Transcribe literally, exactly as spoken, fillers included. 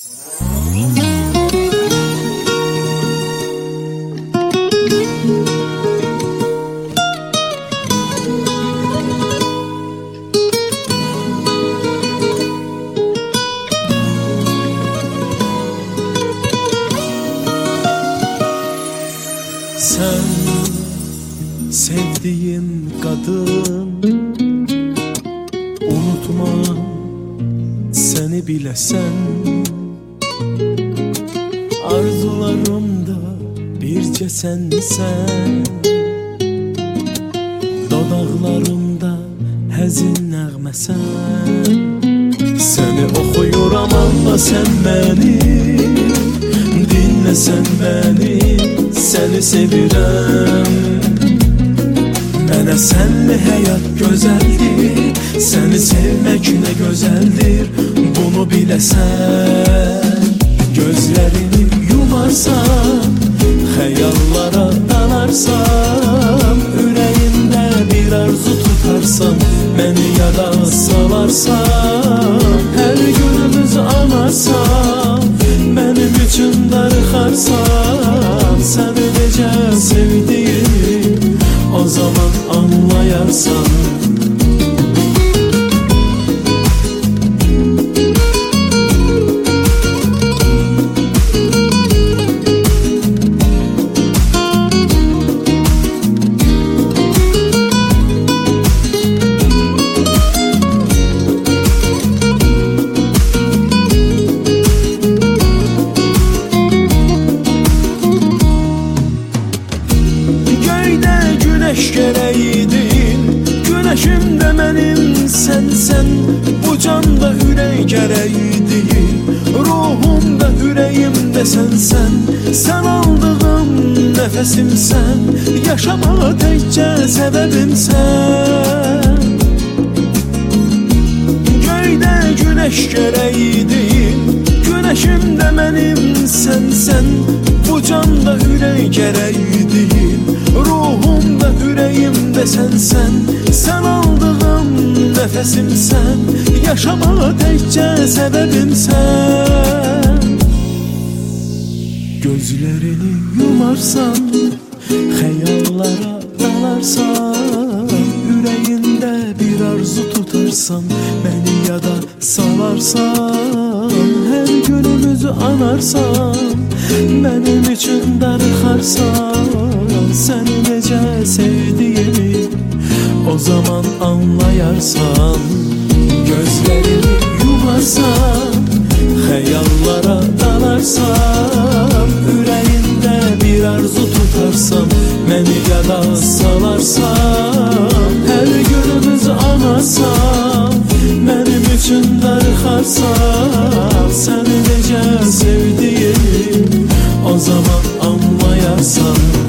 Sen sevdiğim kadın, unutmam seni bilesen. Arzularımda birce sensen, dodaqlarımda həzin nəğməsən. Səni oxuyuram amma sən məni dinləsən məni. Səni sevirəm, mənə sənli həyat gözəldir. Səni sevmək nə gözəldir, bunu biləsən. Gözlərini yumarsan, xəyallara dalarsan, ürəyində bir arzu tutarsan, məni yada salarsan. Hər günümüzü anarsan, mənim üçün darıxarsan. Səni necə sevdiyimi o zaman anlayarsan. Güneş gərəyiydin, güneşim də mənim sənsən. Bu canda ürək gərəyiydin, ruhum da ürəyim də sənsən. Sən aldığım nəfəsimsən, yaşamağa təkcə səbəbimsən. Göydə güneş gərəyiydin, güneşim də mənim sənsən. Bu canda ürək gərəyiydin, ruhum da ürəyim də sənsən. Sən aldığım nəfəsimsən, yaşamağa təkcə səbəbimsən. Gözlərini yumarsan, xəyallara dalarsan, ürəyində bir arzu tutarsan, məni yada salarsan. Hər günümüzü anarsan, mənim üçün darıxarsan. Səni necə sevdiyimi o zaman anlayarsan. Gözlərini yumarsan, xəyallara dalarsan, ürəyində bir arzu tutarsan, məni yada salarsan. Hər günümüzü anarsan, mənim üçün darıxarsan. Səni necə sevdiyimi o zaman anlayarsan.